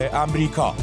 امریکا.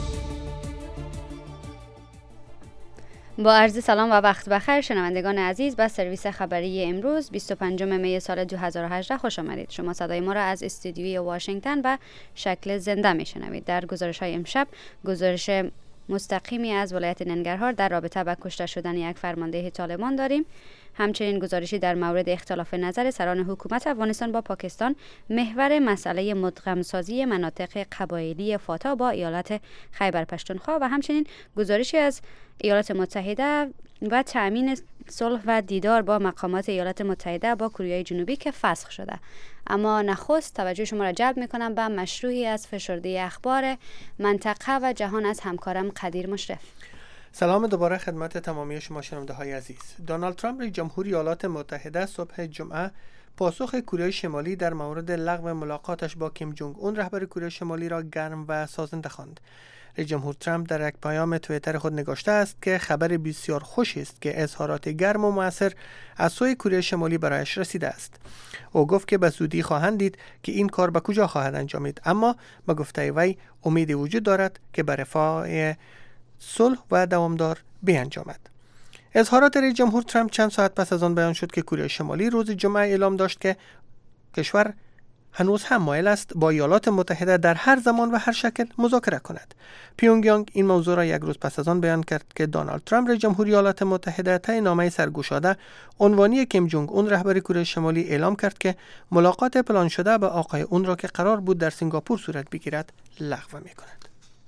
با عرض سلام و وقت بخیر شنوندگان عزیز، به سرویس خبری امروز 25 می سال 2018 خوش آمدید. شما صدای ما را از استودیوی واشنگتن و شکل زنده میشنوید. در گزارش‌های امشب گزارش مستقیمی از ولایت ننگرهار در رابطه با کشته شدن یک فرمانده طالبان داریم. همچنین گزارشی در مورد اختلاف نظر سران حکومت افغانستان با پاکستان محور مسئله مدغم‌سازی مناطق قبایلی فاتا با ایالت خیبر پختونخوا و همچنین گزارشی از ایالات متحده و تأمین صلح و دیدار با مقامات ایالات متحده با کره جنوبی که فسخ شده. اما نخست توجه شما را جلب می‌کنم به مشروعی از فشرده اخبار منطقه و جهان از همکارم قدیر مشرف. سلام دوباره خدمت تمامی شما شنونده‌های عزیز. دونالد ترامپ رئیس جمهوری ایالات متحده صبح جمعه پاسخ کره شمالی در مورد لغو ملاقاتش با کیم جونگ اون رهبر کره شمالی را گرم و سازنده خواند. رئیس جمهور ترامپ در یک پیام توییتر خود نگاشته است که خبر بسیار خوشی است که اظهارات گرم و مؤثر از سوی کره شمالی برایش رسیده است. او گفت که به زودی خواهند دید که این کار به کجا خواهد انجامید، اما به گفته وی امید وجود دارد که به رفاه صلح و دوامدار بیانجامد. اظهارات رئیس جمهور ترامپ چند ساعت پس از آن بیان شد که کره شمالی روز جمعه اعلام داشت که کشور هنوز هم مایل است با ایالات متحده در هر زمان و هر شکل مذاکره کند. پیونگیانگ این موضوع را یک روز پس از آن بیان کرد که دونالد ترامپ رئیس جمهوری ایالات متحده طی نامه سرگشاده عنوانی کیم جونگ اون رهبر کره شمالی اعلام کرد که ملاقات پلان شده با آقای اون را که قرار بود در سنگاپور صورت بگیرد لغو می‌کند.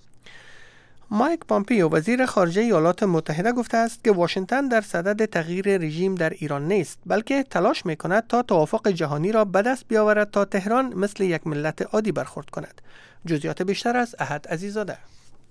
مایک پامپیو وزیر خارجه ایالات متحده گفته است که واشنگتن در صدد تغییر رژیم در ایران نیست، بلکه تلاش می‌کند تا توافق جهانی را به دست بیاورد تا تهران مثل یک ملت عادی برخورد کند. جزئیات بیشتر از احد عزیزاده.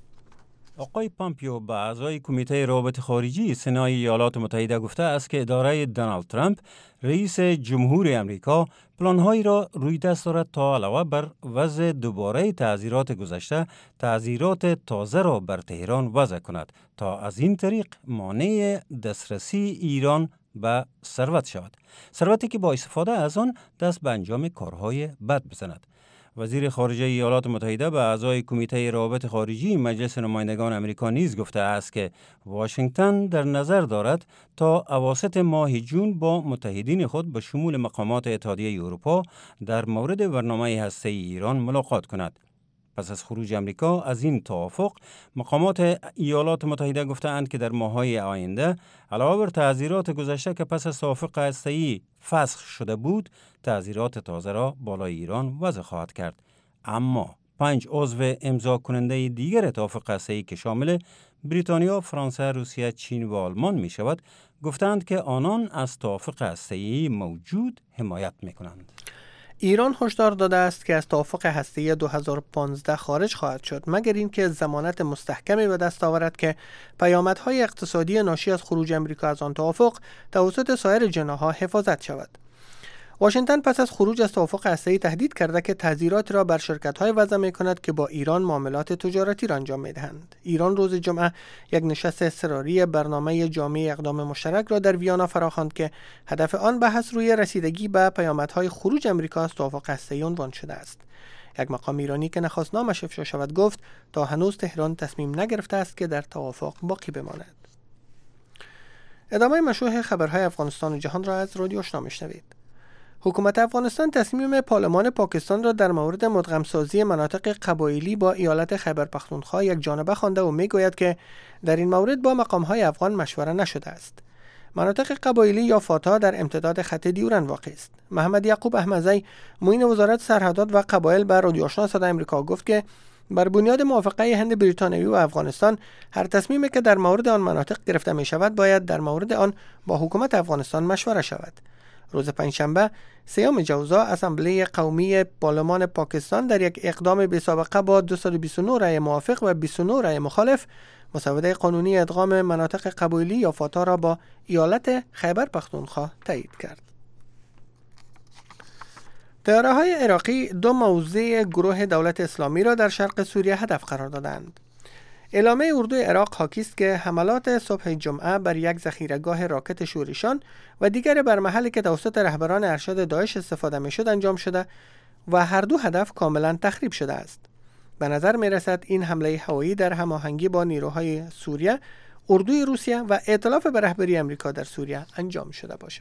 آقای پامپیو به اعضای کمیته روابط خارجی سنای ایالات متحده گفته است که اداره دونالد ترامپ رئیس جمهور امریکا پلان‌هایی را روی دست دارد تا علاوه بر وضع دوباره تعزیرات گذشته، تعزیرات تازه را بر تهران وضع کند تا از این طریق مانع دسترسی ایران به ثروت شود، ثروتی که با استفاده از آن دست به انجام کارهای بد بزند. وزیر خارجه ایالات متحده به اعضای کمیته روابط خارجی مجلس نمایندگان امریکا نیز گفته است که واشنگتن در نظر دارد تا اواسط ماه جون با متحدین خود به شمول مقامات اتحادیه اروپا در مورد برنامه هسته‌ای ایران ملاقات کند. پس از خروج امریکا از این توافق، مقامات ایالات متحده گفتند که در ماه‌های آینده علاوه بر تعزیرات گذشته که پس از توافق هسته‌ای فسخ شده بود، تعزیرات تازه را بالای ایران وضع خواهد کرد. اما 5 عضو امضا کننده دیگر توافق هسته‌ای که شامل بریتانیا، فرانسه، روسیه، چین و آلمان می شود، گفتند که آنان از توافق هسته‌ای موجود حمایت می کنند. ایران هشدار داده است که از توافق هسته‌ای 2015 خارج خواهد شد مگر اینکه ضمانت مستحکمی به دست آورد که پیامدهای اقتصادی ناشی از خروج آمریکا از آن توافق توسط سایر جناح‌ها حفاظت شود. واشنگتن پس از خروج از توافق هسته‌ای تهدید کرده که تعزیرات را بر شرکت‌های وضع می‌کند که با ایران معاملات تجارتی را انجام می‌دهند. ایران روز جمعه یک نشست اضطراری برنامه جامع اقدام مشترک را در ویانا فراخواند که هدف آن بحث روی رسیدگی به پیامدهای خروج آمریکا از توافق هسته‌ای عنوان شده است. یک مقام ایرانی که نخواست نامش افشا شود گفت تا هنوز تهران تصمیم نگرفته است که در توافق باقی بماند. ادامه مشروع خبرهای افغانستان و جهان را از رادیو آشنا می‌شنوید. حکومت افغانستان تصمیم پارلمان پاکستان را در مورد مدغم‌سازی مناطق قبایلی با ایالت خیبر پختونخوا یک جانبه خوانده و میگوید که در این مورد با مقام‌های افغان مشوره نشده است. مناطق قبایلی یا فاتا در امتداد خط دیورن واقع است. محمد یعقوب احمدزی معین وزارت سرحدات و قبایل بر رادیو آشنا صدای آمریکا گفت که بر بنیاد موافقه هند بریتانیایی و افغانستان هر تصمیمی که در مورد آن مناطق گرفته می شود باید در مورد آن با حکومت افغانستان مشوره شود. روز پنجشنبه 3 جوزا اسامبله قومی پارلمان پاکستان در یک اقدام بی‌سابقه با 229 رأی موافق و 29 رأی مخالف مسوده قانونی ادغام مناطق قبایلی یا فاتا را با ایالت خیبر پختونخوا تایید کرد. طیاره‌های عراقی 2 موضع گروه دولت اسلامی را در شرق سوریه هدف قرار دادند. اعلامیه اردوی عراق حاکی است که حملات صبح جمعه بر یک ذخیره‌گاه راکت شورشان و دیگر بر محلی که توسط رهبران ارشد داعش استفاده می‌شد انجام شده و هر دو هدف کاملا تخریب شده است. به نظر می رسد این حمله هوایی در هماهنگی با نیروهای سوریه، اردوی روسیه و ائتلاف به رهبری امریکا در سوریه انجام شده باشد.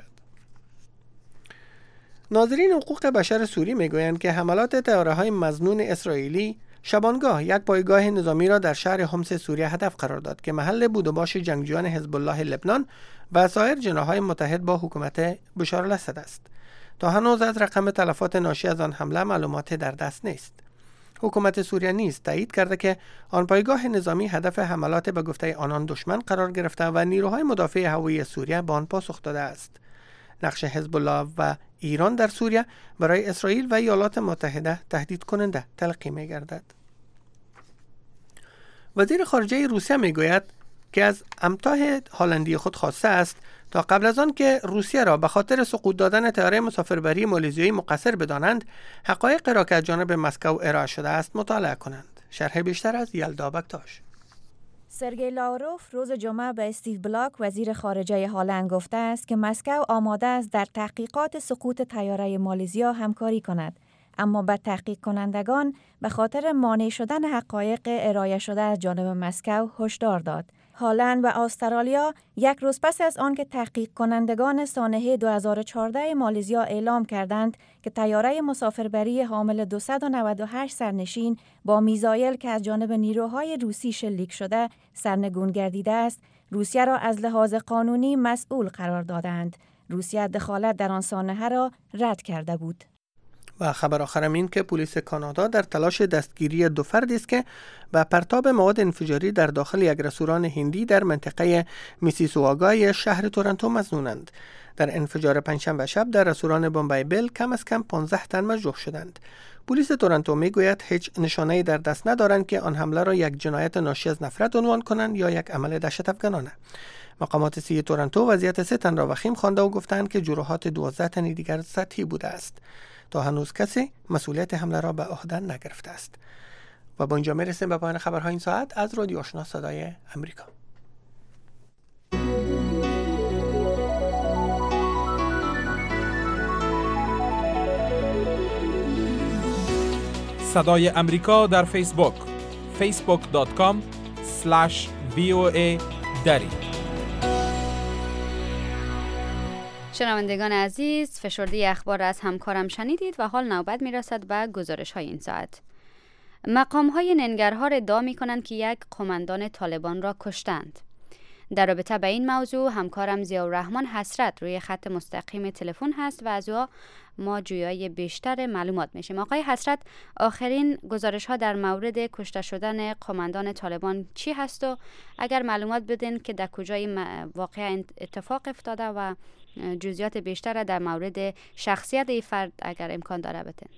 ناظرین حقوق بشر سوری میگویند که حملات طیاره‌های مظنون اسرائیلی شبانگاه یک پایگاه نظامی را در شهر حمص سوریه هدف قرار داد که محل بود و باش جنگجویان حزب الله لبنان و سایر جناح‌های متحد با حکومت بشار الاسد است. تا هنوز از رقم تلفات ناشی از آن حمله معلومات در دست نیست. حکومت سوریه نیز تایید کرده که آن پایگاه نظامی هدف حملات به گفته آنان دشمن قرار گرفته و نیروهای مدافع هوایی سوریه به آن پاسخ داده است. نقش حزب الله و ایران در سوریه برای اسرائیل و ایالات متحده تهدید کننده تلقی می گردد. وزیر خارجه روسیه می گوید که از امتاح هالندی خود خواسته است تا قبل از آن که روسیه را به خاطر سقوط دادن طیاره مسافربری مالزیایی مقصر بدانند، حقایق را که از جانب مسکو ارائه شده است مطالعه کنند. شرح بیشتر از یلدا بکتاش. سرگئی لاوروف روز جمعه به استیو بلاک وزیر خارجه هلند گفته است که مسکو آماده است در تحقیقات سقوط طیاره مالزیا همکاری کند، اما به تحقیق کنندگان به خاطر مانع شدن حقایق ارائه شده از جانب مسکو هشدار داد. هلند و استرالیا یک روز پس از آن که تحقیق کنندگان سانحه 2014 مالزیا اعلام کردند که طیاره مسافربری حامل 298 سرنشین با میزایل که از جانب نیروهای روسی شلیک شده سرنگون گردیده است، روسیه را از لحاظ قانونی مسئول قرار دادند. روسیه دخالت در آن سانحه را رد کرده بود. و خبر آخرم این که پلیس کانادا در تلاش دستگیری 2 فردی است که به پرتاب مواد انفجاری در داخل یک رستوران هندی در منطقه میسیسواگای شهر تورنتو مظنونند. در انفجار پنجشنبه شب در رستوران بومبای بیل کم از کم 15 تن مجروح شدند. پلیس تورنتو میگوید هیچ نشانه‌ای در دست ندارند که آن حمله را یک جنایت ناشی از نفرت عنوان کنند یا یک عمل دهشت‌افکنانه. مقامات صحی تورنتو وضعیت 3 تن را وخیم خوانده و گفتند که جراحات 12 تن دیگر سطحی بوده است. تا هنوز کسی مسئولیت حمله را به عهده نگرفته است. و با اینجا میرسیم به پایان خبرهای این ساعت از رادیو آشنا صدای امریکا. صدای امریکا در فیسبوک facebook.com/voa dari. شنوندگان عزیز، فشرده اخبار از همکارم شنیدید و حال نوبت میرسد به گزارش های این ساعت. مقام های ننگرهار ادعا می کنند که یک قماندان طالبان را کشتند. در رابطه با این موضوع همکارم ضیاءالرحمن حسرت روی خط مستقیم تلفن هست و از او ما جویای بیشتر معلومات میشیم. آقای حسرت، آخرین گزارش ها در مورد کشته شدن قماندان طالبان چی هست و اگر معلومات بدین که در کجای واقع اتفاق افتاده و جزئیات بیشتر در مورد شخصیت این فرد اگر امکان داره بدین.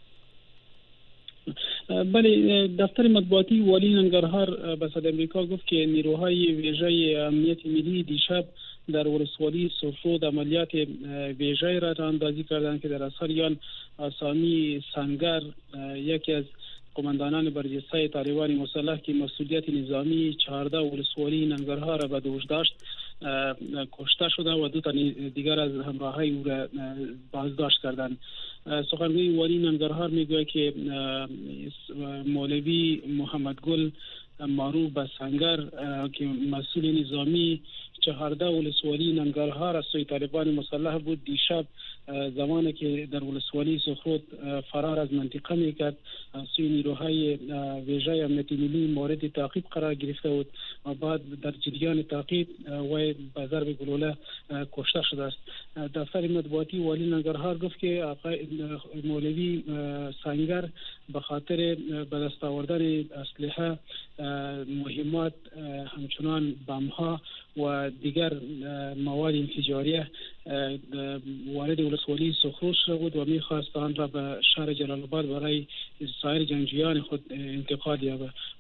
بله، دفتر مطبوعاتی والی ننگرهار به صدای امریکا گفت که نیروهای ویژه امنیت ملی دیشب در ولسوالی سفرود عملیات ویژه را اندازی کردند که در اثر آن آسامی سنگر، یکی از قماندانان برجسته طالبان مسلح که مسئولیت نظامی 14 ولسوالی ننگرهار را به دوش داشت، کشته شده و 2 تن دیگر از همراهای او را بازداشت کردند. سخنگوی والی ننگرهار میگوید که مولوی محمد گل معروف به سنگر که مسئول نظامی 14 ولسوالی ننگرهار از سوی طالبان مسلح بود، دیشب زمانی که در ولسوالی سخرود فرار از منطقه میکرد از سوی نیروهای ویژه امنیت ملی مورد تعقیب قرار گرفته بود و بعد در جریان تعقیب و به ضرب گلوله کشته شده است. دفتر مطبوعاتی والی ننگرهار گفت که مولوی سنگر به خاطر به دست آوردن اسلحه، مهمات همچنان بم‌ها و دیگر مواد انفجاریه وارد ولسوالی سخرود شده بود و می‌خواست آن را به شهر جلال آباد برای سایر جنگجویان خود انتقال یابد.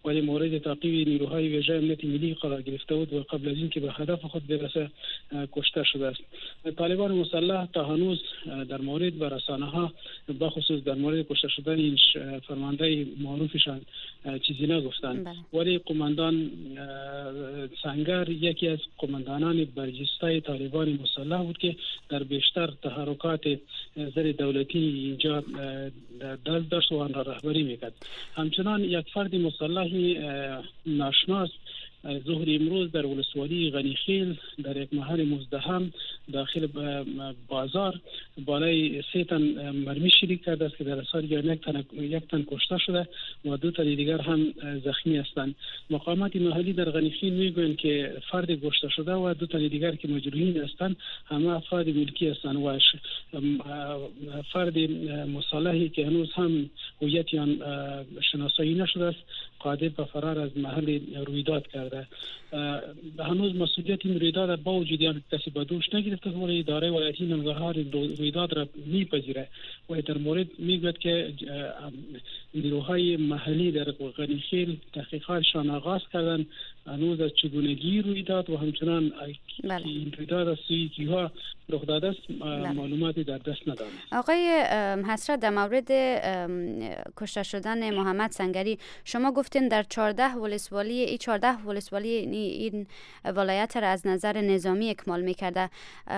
ولی مورد تعقیب نیروهای ویژه امنیت ملی قرار گرفته بود و قبل از اینکه به هدف خود برسه کشته شده است. طالبان مسلح تا هنوز در مورد رسانه‌ها بخصوص در مورد کشته شدن این فرمانده معروفشان چیزی نگفتند، ولی قماندان سنگر یکی از قماندانان برجسته طالبان مسلح بود که در بیشتر تحرکات زیر دولتی اینجا دست داشت و آن را رهبری میکرد. همچنان یک فرد مسلحی ناشناس ظهر امروز در ولسوالی غنیخیل در یک محل مزدحم داخل بازار بالای 3 تن مرمی شلیک کرده است که در اثر یک تن کشته شده و 2 تن دیگر هم زخمی هستند. مقامات محلی در غنیخیل میگویند که فرد کشته شده و 2 تن دیگر که مجروحین هستند همه افراد ملکی هستند و فرد مسلحی که هنوز هم هویت آن شناسایی نشده است قادر به فرار از محل رویداد کرده. هنوز مسئولیت این رویداد با وجود آن کسی به دوش نگرفته ولی اداره ولایتی ننگرهار رویداد را میپذیره و در مورد میگوید که نیروهای محلی در غنیخیل تحقیقاتشان آغاز کردن هنوز از چگونگی رویداد و همچنان این رویداد از سوی کیها رخ داده است معلوماتی در دست ندارند. آقای حسرت در مورد کشته شدن محمد سنگری شما گفتین در 14 ولسوالی این ولایت را از نظر نظامی اکمال میکرده.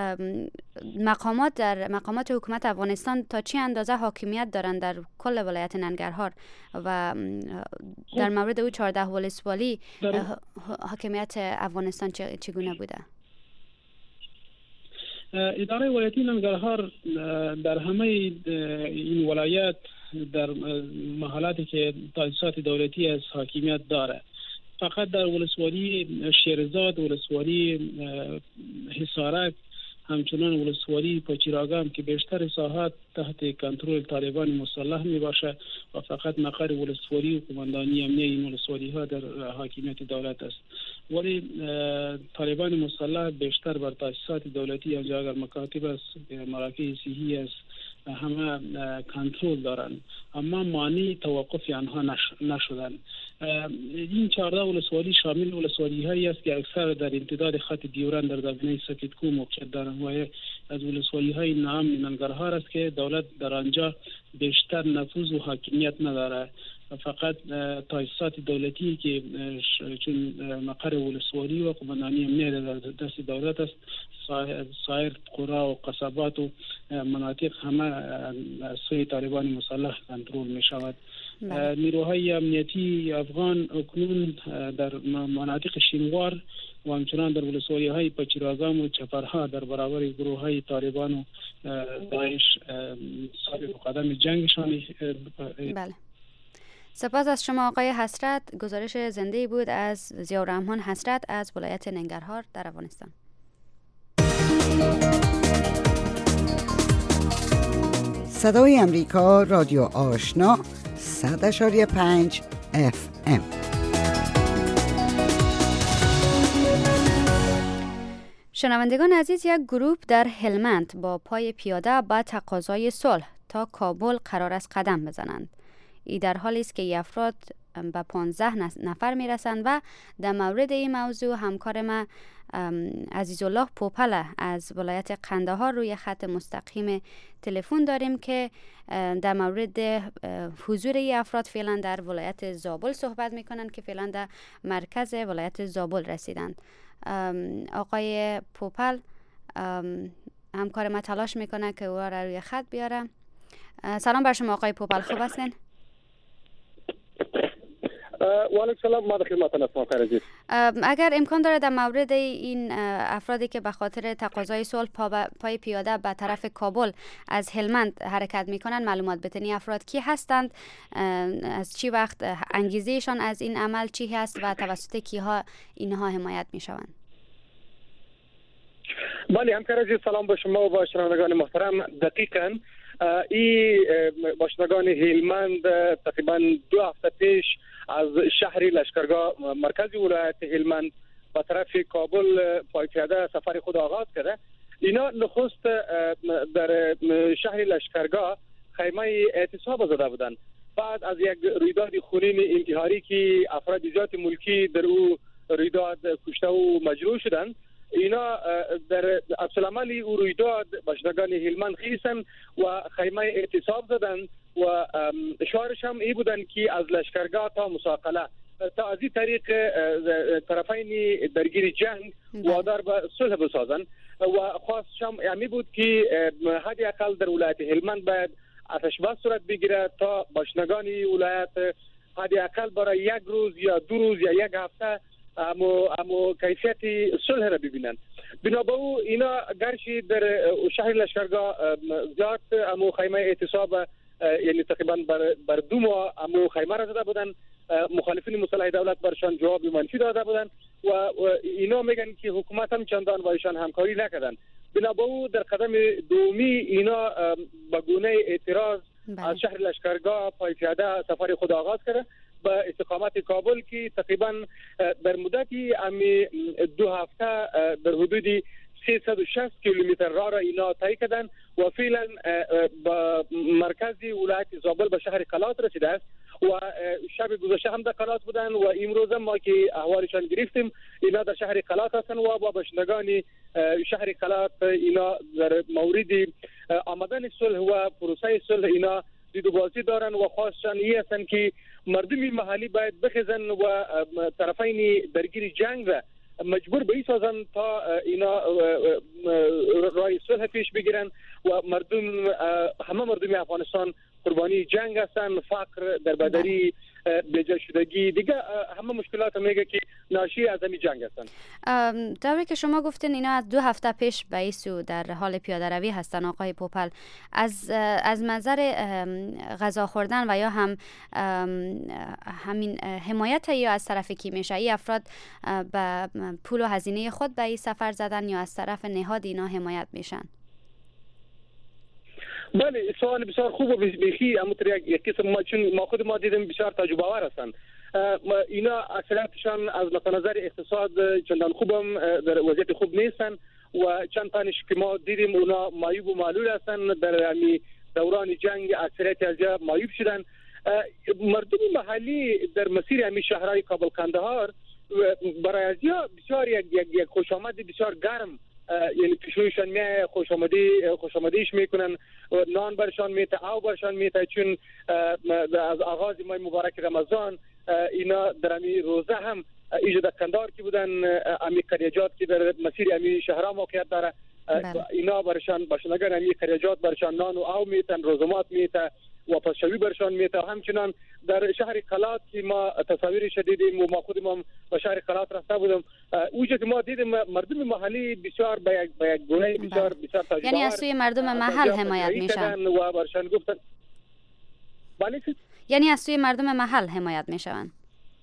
مقامات حکومت افغانستان تا چه اندازه حاکمیت دارند در کل ولایت ننگرهار و در مورد او 14 ولسوالی حاکمیت افغانستان چگونه بوده؟ اداره ولایتی ننگرهار در همه این ولایت در محلاتی که تاسیسات دولتی از حاکمیت داره، فقط در ولسوالی شیرزاد، ولسوالی حصارک، همچنان ولسوالی پاچیراگام که بیشتر ساحات تحت کنترل طالبان مسلح می باشه و فقط مقر ولسوالی و قماندانی امنیه این ولسوالی ها در حاکمیت دولت است. ولی طالبان مسلح بیشتر بر تاسیسات دولتی آنجا اگر مکاتب است، مراکز صحی است، همه کنترل دارند، اما مانع توقف آنها نشدن. این 14 ولسوالی شامل ولسوالی هایی است که اکثر در امتداد خط دیوران در دامنه سکتکو موقعیت دارند و از ولسوالی های نام ننگرهار است که دولت در آنجا بیشتر نفوذ و حاکمیت نداره، فقط تاسیسات دولتی که چون مقر ولسوالی و قماندانی امنیه در دست دولت است، سایر قرا و قصبات و مناطق همه از سوی طالبان مسلح کنترل می شود. نیروهای امنیتی افغان اکنون در مناطق شینوار و همچنان در ولسوالی های پچیراگام و چپرها در برابر گروه های طالبان و داعش ثابت قدم جنگشان. بله. سپاس از شما آقای حسرت. گزارش زنده بود از ضیاءالرحمن حسرت از ولایت ننگرهار در افغانستان. صدای امریکا، رادیو آشنا 100.5 FM. شنوندگان عزیز، یک گروه در هلمند با پای پیاده به تقاضای صلح تا کابل قرار است قدم بزنند. ای در حالی است که افراد به 15 نفر میرسند و در مورد این موضوع همکار ما عزیزالله پوپل از ولایت قندهار روی خط مستقیم تلفن داریم که در مورد حضور این افراد فعلا در ولایت زابل صحبت میکنند که فعلا در مرکز ولایت زابل رسیدند. آقای پوپل همکار ما تلاش میکنه که او را روی خط بیاره. سلام بر شما آقای پوپل، خوب هستین؟ و علیکم السلام، ما در خدمتتون هستم. اگر امکان داره در مورد این افرادی که به خاطر تقاضای صلح پای پیاده به طرف کابل از هلمند حرکت میکنن معلومات بتنی افراد کی هستند، از چی وقت انگیزهشان از این عمل چی هست و توسط کیها اینها حمایت میشوند؟ بله همکار عزیز، سلام به شما و با شنوندگان محترم. دقیقاً این باشندگان هلمند تقریبا 2 هفته پیش از شهر لشکرگاه مرکزی ولایت هلمند به طرف کابل پای پیاده سفر خود آغاز کرده. اینا نخست در شهر لشکرگاه خیمه اعتصاب زده بودند. بعد از یک رویداد خونین انتحاری که افراد ذات ملکی در او رویداد کشته و مجروح شدند، اینا در عکس‌العمل او رویداد باشندگان هلمند خیسن و خیمه اعتصاب زدن و شعارش هم ای بودن که از لشکرگاه تا مساقله تا از این طریق طرفین درگیر جنگ وادار به صلح بسازن و خواستش هم یعنی بود که حد اقل در ولایت هلمند باید آتش بس صورت بگیره تا باشندگان ولایت حد اقل برای یک روز یا 2 روز یا یک هفته امو کیفیت صلح را ببینند. بنابراین اینا گرچه در شهر لشکرگاه زیاد امو خیمه اعتصاب یعنی تقریبا بر 2 ماه امو خیمه را زده بودن، مخالفین مسلح دولت برشان جواب منفی داده بودن و اینا میگن که حکومت هم چندان با ایشان همکاری نکردن. بنابراین در قدم دومی اینا به گونه اعتراض از شهر لشکرگاه پای پیاده سفر خود آغاز کرده به استقامت کابل که تقریبا در مدتی 2 هفته در حدود 360 کیلومتر راه را اینا طی کردن و فعلا به مرکز ولایت زابل به شهر قلات رسیده است و شب گذشته هم در قلات بودن و امروز ما که احوالشان گرفتیم اینا در شهر قلات هستن و با باشندگان شهر قلات اینا در مورد آمدن صلح و پروسه صلح اینا دیدوبازی دارن و خواستشان این هستن که مردم محلی باید بخیزن و طرفین درگیر جنگ را مجبور به این سازن تا اینا رای صلح پیش بگیرن و همه مردم افغانستان قربانی جنگ هستن، فقر، دربدری، بجا شدگی، دیگه همه مشکلات میگه که ناشی از همین جنگ هستن. طوری که شما گفتین اینا از 2 هفته پیش به این سو در حال پیاده روی هستن آقای پوپل، از منظر غذا خوردن و یا هم همین حمایت یا از طرف کی میشه این افراد به پول و هزینه خود به این سفر زدن یا از طرف نهاد اینا حمایت میشن؟ بله سوال بسیار خوب و بیخی همونطور یک قسم چون ما خود ما دیدیم بسیار تجربه آور هستند. اینا اکثریتشان از نظر اقتصاد چندان خوبم در وضعیت خوب نیستن و چند تانش که ما دیدیم اونا معیوب و معلول هستن در دوران جنگ اکثریت از جا معیوب شدن. مردم محلی در مسیر همین شهرهای کابل قندهار برای از جا بسیار یک خوشامد بسیار گرم یعنی پیشویشان میای خوشامدیش میکنن، نان برشان میته، آب برشان میته، چون از آغاز ماه مبارک رمضان اینا در امی روزه هم ایجاد کندار کی بودن، امی قریجات که در مسیر امی شهرها موقعیت داره اینا برشان باشندگان امی قریجات برشان نان و آب میتن، روزمات میته و پسشوی برشان میته. همچنان در شهر قلات که ما تصاویرش دیدیم و ما خودم هم به شهر قلات رفته بودم، اونجا که ما دیدیم مردم محلی بسیار به یک گونه بسیار تجربه، یعنی از سوی مردم محل حمایت میشن و برشان گفتن بله، یعنی از سوی مردم محل حمایت میشن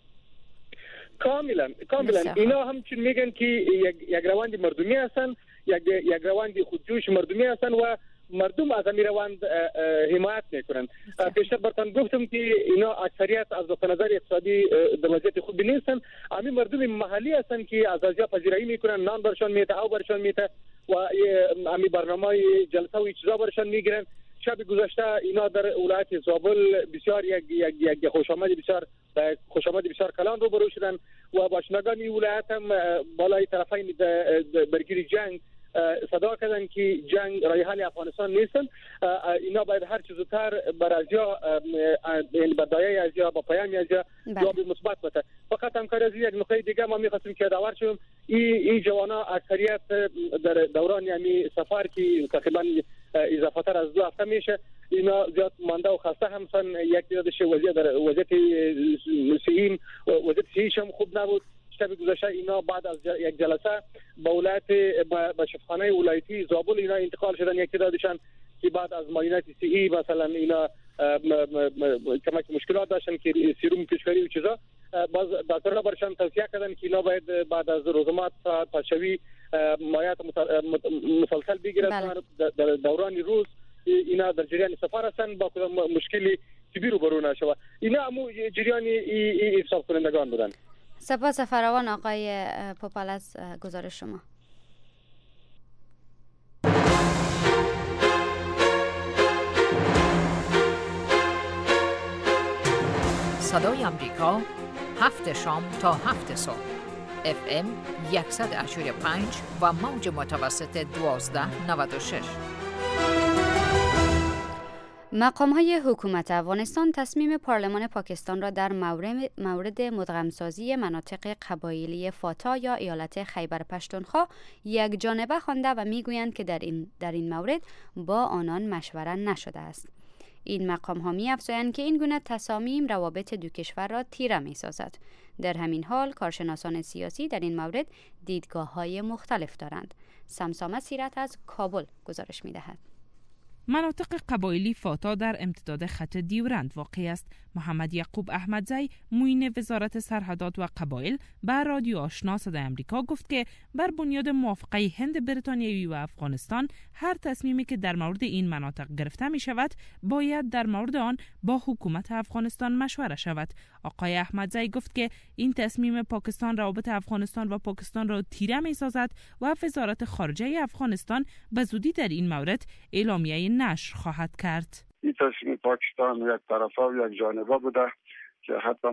کاملا. اینا همچون میگن که یک روند مردمی هستن، یک روند خودجوش مردمی هستن و مردم از این روند حمایت میکنن. پیشتر براتون گفتم که اینا اکثریت از نظر اقتصادی در وضعیت خوبی نیستن، همین مردم محلی هستن که از آنجا پذیرایی میکنن، نان برشان میته، آب برشان میته و همین برنامه جلسه و چیزا برشان میگیرن. شب گذشته اینا در ولایت زابل بسیار یک خوشامد بسیار کلان روبرو شدن و باشندگان این ولایت هم بالای طرفین درگیر جنگ صدا کردن که جنگ رای حل افغانستان نیستن، اینا باید هر چیز زودتر بر ازیا یعنی بدایه ازیا با پیام ازیا جواب مثبت بده. فقط همکاری از یک نقطه دیگه ما می‌خواستیم که داور شیم این جوانا اکثریت در دوران یعنی سفر که تقریبا اضافه تر از 2 هفته میشه اینا زیاد مانده و خسته همسن، یک دیدش وضعیت صحیح هم خوب نبود. شب گذشته اینا بعد از یک جلسه به ولایت به شفاخانه ولایتی زابل اینا انتقال شدن، یک تعدادشان که بعد از معاینات صحی مثلا اینا کمک مشکلات داشتن که سیروم کشوری و چیزا، باز دکترها برشان توصیه کردن که اینا باید بعد از روزمات پشوی مایات مسلسل بگیرن در دوران روز اینا در جریان سفر هستن با کدام مشکلی کبیر روبرو نشوه. اینا همو جریان حساب کنندگان بودن. سپاس فراوان آقای پوپل از گزارش شما. صدای آمریکا 7 شام تا 7 صبح FM 100.5 و موج متوسط 1296. مقام‌های حکومت افغانستان تصمیم پارلمان پاکستان را در مورد مدغم‌سازی مناطق قبایلی فاتا یا ایالت خیبر پشتونخوا یک جانبه خوانده و میگویند که در این مورد با آنان مشوره نشده است. این مقام‌ها می‌افزایند که این گونه تصامیم روابط دو کشور را تیره می‌سازد. در همین حال کارشناسان سیاسی در این مورد دیدگاه‌های مختلف دارند. سمسامه سیرت از کابل گزارش می‌دهد. مناطق قبایلی فاتا در امتداد خط دیورند واقع است. محمد یعقوب احمدزی معین وزارت سرحدات و قبایل به رادیو آشنا صدای آمریکا گفت که بر بنیاد موافقه هند بریتانیایی و افغانستان هر تصمیمی که در مورد این مناطق گرفته می شود باید در مورد آن با حکومت افغانستان مشوره شود. آقای احمدزی گفت که این تصمیم پاکستان روابط افغانستان و پاکستان را تیره می سازد و وزارت خارجه افغانستان به زودی در این مورد اعلامیه نشر خواهد کرد. این تصمیم پاکستان یک طرفه و یک جانبه بوده که حتی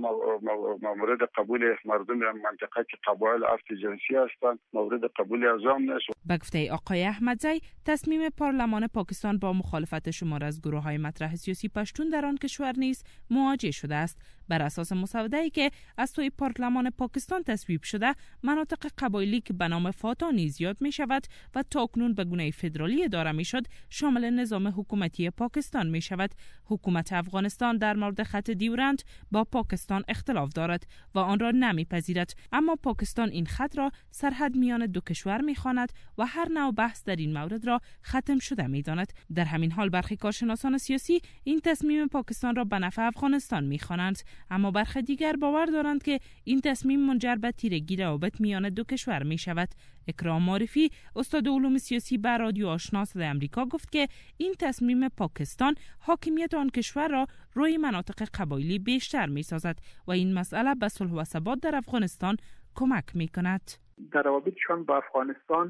مورد قبول مردم منطقه که قبایل افت جنسی هستند مورد قبول اعظام نیست. به گفته آقای احمدزی تصمیم پارلمان پاکستان با مخالفت شمار از گروه‌های مطرح سیاسی پشتون در آن کشور نیز مواجه شده است. بر اساس مسوده‌ای که از سوی پارلمان پاکستان تصویب شده، مناطق قبایلی که به نام فاتا نیز یاد می شود و تاکنون به گونه فدرالی اداره می شد شامل نظام حکومتی پاکستان می شود. حکومت افغانستان در مورد خط دیورند با پاکستان اختلاف دارد و آن را نمیپذیرد، اما پاکستان این خط را سرحد میان دو کشور می خواند و هر نوع بحث در این مورد را ختم شده می داند. در همین حال برخی کارشناسان سیاسی این تصمیم پاکستان را به نفع افغانستان می خوانند، اما برخی دیگر باور دارند که این تصمیم منجر به تیرگی روابط میان دو کشور می شود. اکرام معرفی استاد علوم سیاسی به رادیو آشنا صدای آمریکا گفت که این تصمیم پاکستان حاکمیت آن کشور را روی مناطق قبایلی بیشتر می سازد و این مسئله به صلح و ثبات در افغانستان کمک می کند. در روابطشان با افغانستان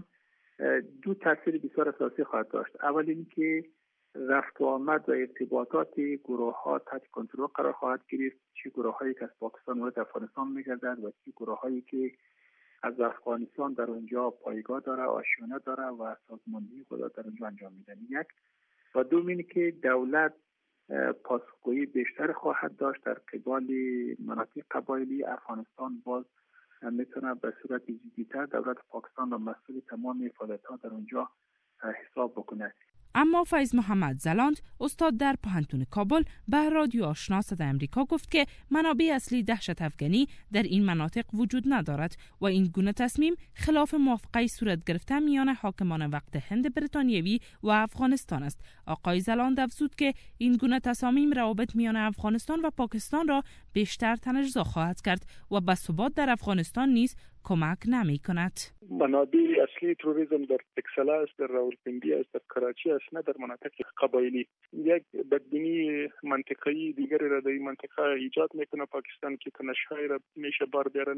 دو تاثیر بسیار اساسی خواهد داشت. اول اینکه رفت و آمد و ارتباطات گروه ها تحت کنترل قرار خواهد گرفت، چه گروه هایی که از پاکستان وارد افغانستان می‌گردند و چه گروه هایی که از افغانستان در اونجا پایگاه داره، آشیانه داره و سازماندهی خود در اونجا انجام میدن. یک و دوم اینه که دولت پاسخگویی بیشتر خواهد داشت در قبال مناطق قبایلی. افغانستان باز میتونه به صورت جدی‌تر دولت پاکستان را مسئول تمام فعالیت‌ها در اونجا حساب بکنه. اما فیض محمد زلاند استاد در پوهنتون کابل به رادیو آشنا صدای آمریکا گفت که منابع اصلی دهشت افغانی در این مناطق وجود ندارد و این گونه تصمیم خلاف موافقه صورت گرفته میان حاکمان وقت هند بریتانیایی و افغانستان است. آقای زلاند افزود که این گونه تصامیم روابط میان افغانستان و پاکستان را بیشتر تنش‌زا خواهد کرد و به ثبات در افغانستان نیز کمک نمی کند. منابع اصلی تروریسم در تکسلا است، در راولپنڈی است، در کراچی است، نه در مناطق قبایلی. یک بدبینی منطقه‌ای دیگری را در این منطقه ایجاد میکنه پاکستان که تنش‌های را میشه بار بیارن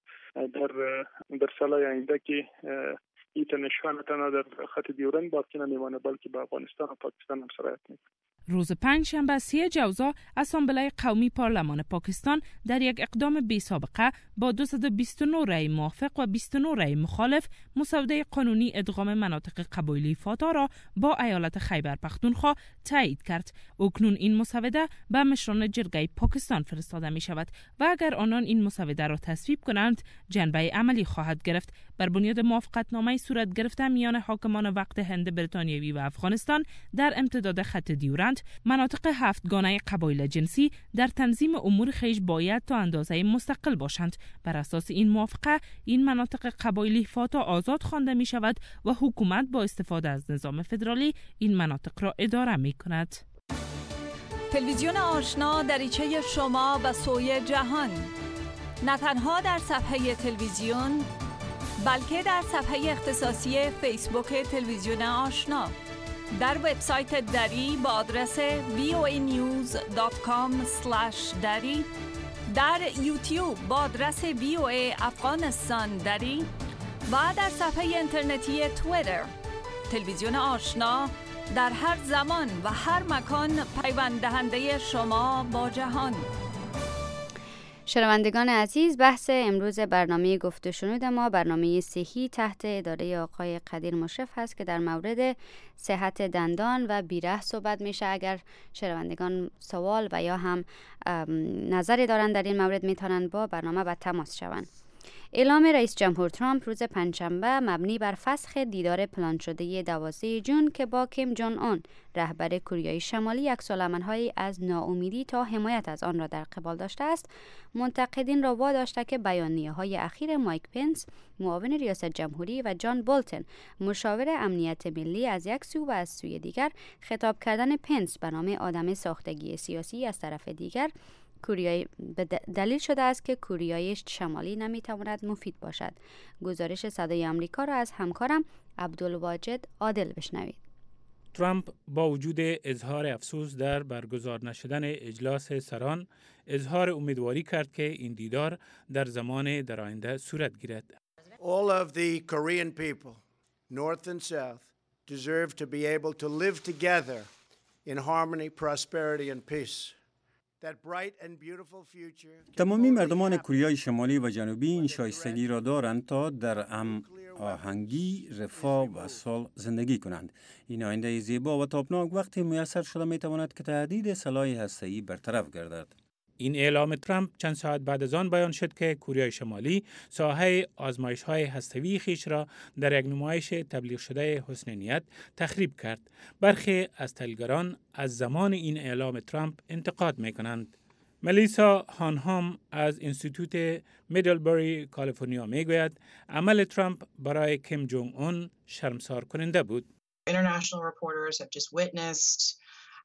در سالهای آینده که این تنش‌ها نه تنها در خط دیورند باقی نمیمانه بلکه به افغانستان و پاکستان هم سرایت میکنه. روز پنجشنبه 3 جوزا اسامبله قومی پارلمان پاکستان در یک اقدام بی سابقه با 229 رأی موافق و 29 رأی مخالف مسوده قانونی ادغام مناطق قبایلی فاتا را با ایالت خیبر پختونخوا تایید کرد. اکنون این مسوده به مشران جرگه پاکستان فرستاده می شود و اگر آنان این مسوده را تصویب کنند جنبه عملی خواهد گرفت. بر بنیاد موافقتنامه صورت گرفته میان حاکمان وقت هند بریتانیایی و افغانستان در امتداد خط دیورند، مناطق هفتگانه قبایل جنسی در تنظیم امور خویش باید تا اندازه مستقل باشند. بر اساس این موافقه این مناطق قبایلی فاتا آزاد خوانده می شود و حکومت با استفاده از نظام فدرالی این مناطق را اداره می کند. تلویزیون آشنا دریچه شما به سوی جهان، نه تنها در صفحه تلویزیون بلکه در صفحه اختصاصی فیسبوک تلویزیون آشنا، در وبسایت دری با آدرس voanews.com/dari، در یوتیوب با آدرس VOA افغانستان دری و در صفحه اینترنتی توییتر. تلویزیون آشنا در هر زمان و هر مکان پیوند دهنده شما با جهان. شنوندگان عزیز، بحث امروز برنامه گفت و شنود ما برنامه صحی تحت اداره آقای قدیر مشرف هست که در مورد صحت دندان و بیره صحبت میشه. اگر شنوندگان سوال و یا هم نظری دارن در این مورد میتونن با برنامه به تماس شوند. اعلام رئیس جمهور ترامپ روز پنجشنبه مبنی بر فسخ دیدار پلان شده 12 ژوئن که با کیم جونگ اون رهبر کره شمالی عکس‌العمل‌هایی از ناامیدی تا حمایت از آن را در قبال داشته است، منتقدین را واداشته که بیانیه‌های اخیر مایک پنس معاون ریاست جمهوری و جان بولتن مشاور امنیت ملی از یک سو و از سوی دیگر خطاب کردن پنس به نام آدم ساختگی سیاسی از طرف دیگر دلیل شده است که کره شمالی نمیتواند مفید باشد. گزارش صدای آمریکا را از همکارم عبدالواجد عادل بشنوید. ترامپ با وجود اظهار افسوس در برگزار نشدن اجلاس سران، اظهار امیدواری کرد که این دیدار در زمان در آینده صورت گیرد. All of the Korean people, north and south, deserve to be able to live together in harmony, prosperity and peace. تمامی مردمان کره شمالی و جنوبی این شایستگی را دارند تا در آهنگی، رفاه و صلح زندگی کنند. این آینده زیبا و تابناک وقتی میسر شده میتواند که تهدید سلاح هسته‌ای برطرف گردد. این اعلام ترامپ چند ساعت بعد از آن بیان شد که کره شمالی ساحه آزمایش‌های هسته‌ای خویش را در یک نمایش تبلیغ شده حسن نیت تخریب کرد. برخی از تحلیلگران از زمان این اعلام ترامپ انتقاد می‌کنند. ملیسا هانهام از انستیتوت میدلبری کالیفرنیا میگوید عمل ترامپ برای کیم جونگ اون شرمسار کننده بود. International reporters have just witnessed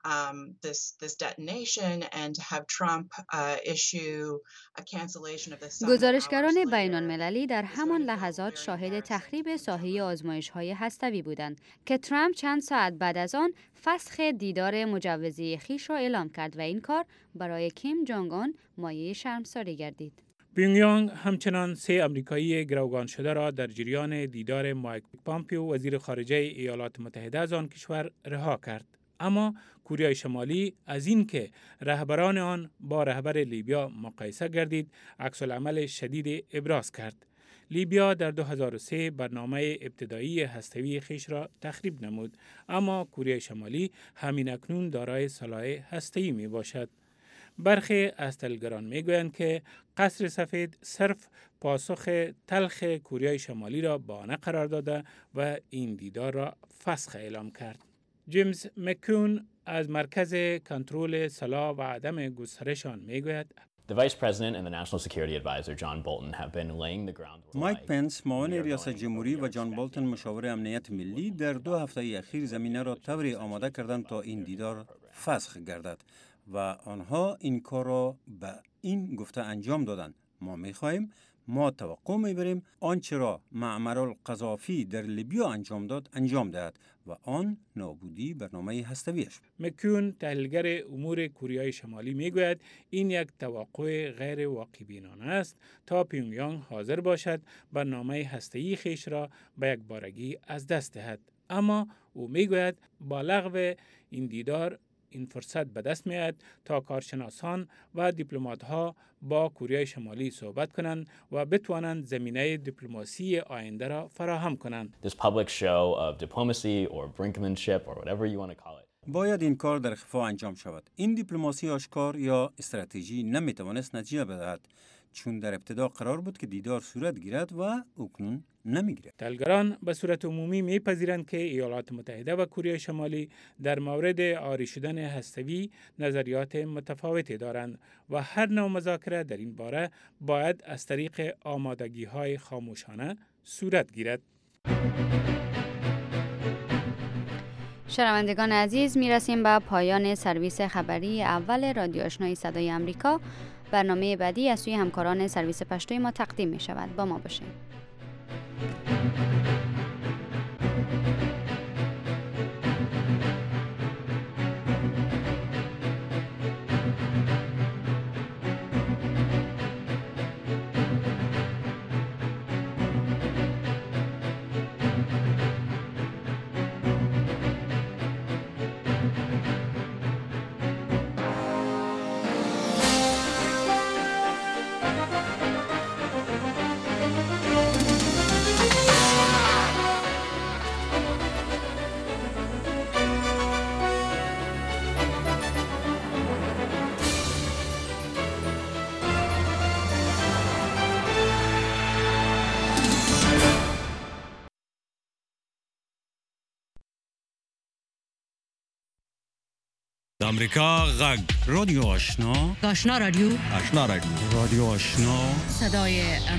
this detonation and to have Trump issue a cancellation of the summit. گزارشگران بین‌المللی در همان لحظات شاهد تخریب ساحه آزمایش‌های هسته‌ای بودند که ترامپ چند ساعت بعد از آن فسخ دیدار مجوزی خویش را اعلام کرد و این کار برای کیم جونگ اون مایه شرمساری گردید. پیونگیانگ همچنان 3 آمریکایی گروگان شده را در جریان دیدار مایک پامپیو وزیر خارجه ایالات متحده از آن کشور رها کرد. اما کره شمالی از این که رهبران آن با رهبر لیبیا مقایسه گردید، عکس‌العمل شدید ابراز کرد. لیبیا در 2003 برنامه ابتدایی هسته‌ای خویش را تخریب نمود، اما کره شمالی همین اکنون دارای سلاح هسته‌ای می باشد. برخی از تحلیلگران میگویند که قصر سفید صرف پاسخ تلخ کره شمالی را بهانه قرار داده و این دیدار را فسخ اعلام کرد. جیمز مکون از مرکز کنترل سلاح و عدم گسترش آن میگوید The Vice President and the National Security Advisor John Bolton have been laying the groundwork. مایک پنس معاون ریاست جمهوری و جان بولتن مشاور امنیت ملی در 2 هفته اخیر زمینه را طوری آماده کردند تا این دیدار فسخ گردد و آنها این کار را به این گفته انجام دادند. ما توقع می‌بریم آنچه را معمر القذافی در لیبیا انجام داد انجام دهد و آن نابودی برنامه هسته‌ایش. مکون تحلیلگر امور کره شمالی میگوید این یک توقع غیر واقع بینانه است تا پیونگیانگ حاضر باشد برنامه هسته‌ای خویش را به یک بارگی از دست دهد. اما او میگوید با لغو این دیدار این فرصت به دست میاد تا کارشناسان و دیپلمات‌ها با کره شمالی صحبت کنند و بتوانند زمینه دیپلماسی آینده را فراهم کنند. This public show of diplomacy or brinkmanship or whatever you want to call it. باید این کار در خفا انجام شود. این دیپلماسی آشکار یا استراتژی نمیتوانست نتیجه بدهد چون در ابتدا قرار بود که دیدار صورت گیرد و اکنون نمیگیرد. تحلیلگران به صورت عمومی میپذیرند که ایالات متحده و کره شمالی در مورد عاری شدن هسته‌ای نظریات متفاوتی دارند و هر نوع مذاکره در این باره باید از طریق آمادگی‌های خاموشانه صورت گیرد. شنوندگان عزیز، میرسیم به پایان سرویس خبری اول رادیو آشنای صدای آمریکا. برنامه بعدی از سوی همکاران سرویس پشتوی ما تقدیم می شود. با ما باشید. آمریکا غږ رادیو آشنا آشنا رادیو رادیو آشنا صدای